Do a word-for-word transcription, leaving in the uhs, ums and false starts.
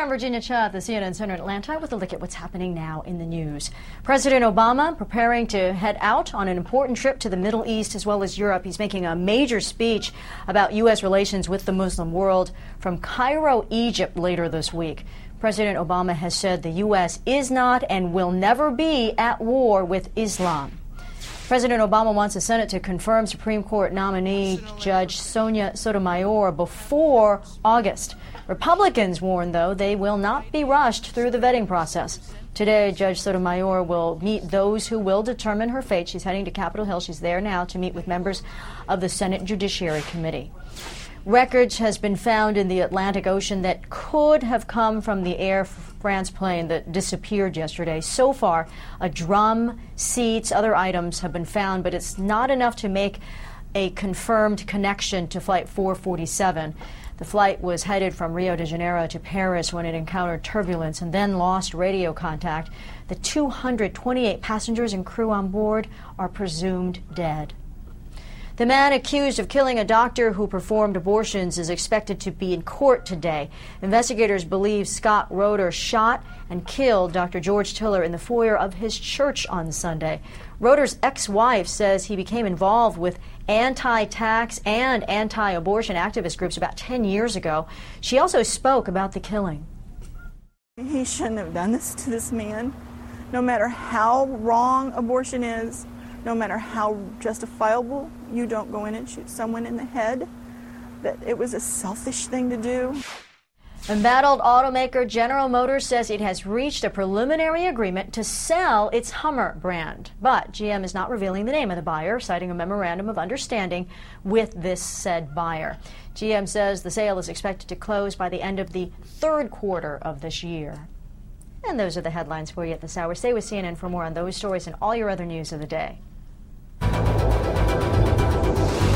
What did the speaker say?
I'm Virginia Cha at the C N N Center in Atlanta with a look at what's happening now in the news. President Obama preparing to head out on an important trip to the Middle East as well as Europe. He's making a major speech about U S relations with the Muslim world from Cairo, Egypt later this week. President Obama has said the U S is not and will never be at war with Islam. President Obama wants the Senate to confirm Supreme Court nominee Judge Sonia Sotomayor before August. Republicans warn, though, they will not be rushed through the vetting process. Today, Judge Sotomayor will meet those who will determine her fate. She's heading to Capitol Hill. She's there now to meet with members of the Senate Judiciary Committee. Wreckage has been found in the Atlantic Ocean that could have come from the Air France plane that disappeared yesterday. So far, a drum, seats, other items have been found, but it's not enough to make a confirmed connection to Flight four forty-seven. The flight was headed from Rio de Janeiro to Paris when it encountered turbulence and then lost radio contact. The two hundred twenty-eight passengers and crew on board are presumed dead. The man accused of killing a doctor who performed abortions is expected to be in court today. Investigators believe Scott Roeder shot and killed Doctor George Tiller in the foyer of his church on Sunday. Roeder's ex-wife says he became involved with anti-tax and anti-abortion activist groups about ten years ago. She also spoke about the killing. He shouldn't have done this to this man. No matter how wrong abortion is, no matter how justifiable, you don't go in and shoot someone in the head. That it was a selfish thing to do. Embattled automaker General Motors says it has reached a preliminary agreement to sell its Hummer brand. But G M is not revealing the name of the buyer, citing a memorandum of understanding with this said buyer. G M says the sale is expected to close by the end of the third quarter of this year. And those are the headlines for you at this hour. Stay with C N N for more on those stories and all your other news of the day.